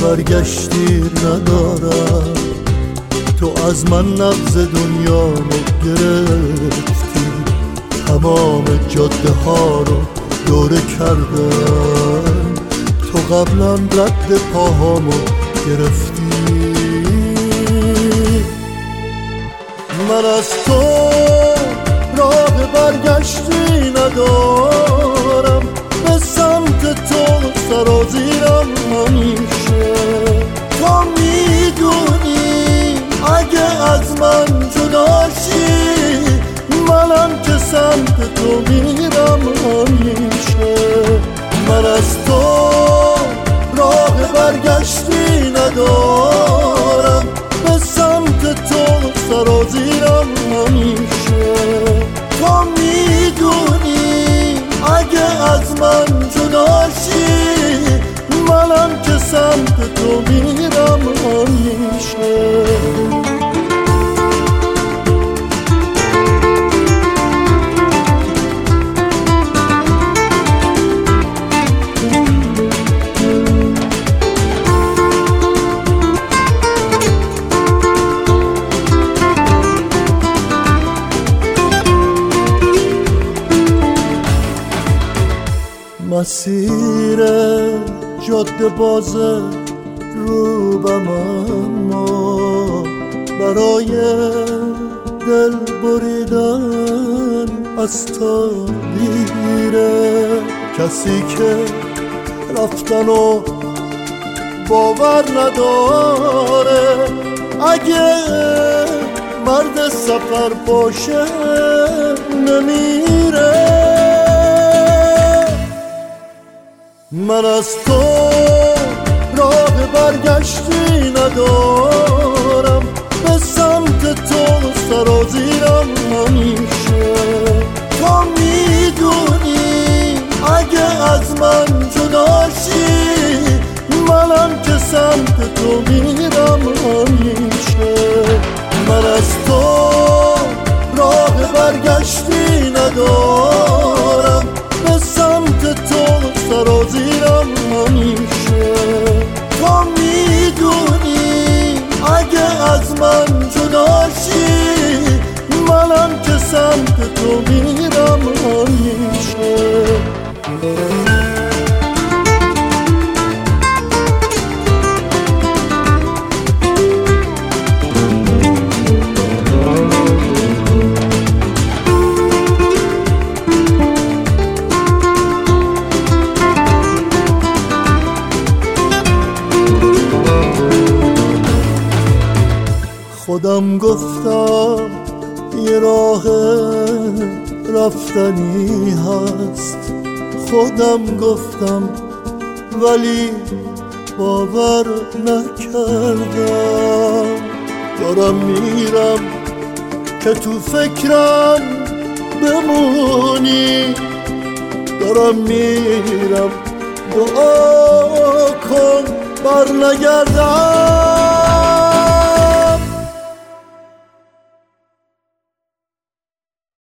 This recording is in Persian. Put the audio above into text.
برگشتی ندارم. تو از من نبض دنیا رو گرفتی، تمام جاده ها رو دوره کردم. تو قبلا رد پاهامو گرفتی. من از تو راه برگشتی ندارم، به سمت تو سرازیرم همیشه. تو میدونی اگه از من جداشی، منم که سمت تو میرم همیشه. من از تو راه برگشتی ندارم، به سمت تو سرازیرم همیشه. تو میدونی اگه از من جداشی، منم که سمت تو میرم همیشه. مسیر جاده بازه روبم، اما برای دل بریدن از تا دیره. کسی که رفتن و باور نداره، اگه مرد سفر باشه نمیره. من از تو راه برگشتی ندارم، به سمت تو سرازیرم همیشه. تو میدونی اگه از من جداشی، منم که سمت تو میرم همیشه. من از تو راه برگشتی ندارم، به سمت تو سرازیرم همیشه. تو میدونی اگه از من جداشی، منم که سمت تو میرم همیشه. خودم گفتم یه راه رفتنی هست، خودم گفتم ولی باور نکردم. دارم میرم که تو فکرم بمونی، دارم میرم دعا کن بر نگردم.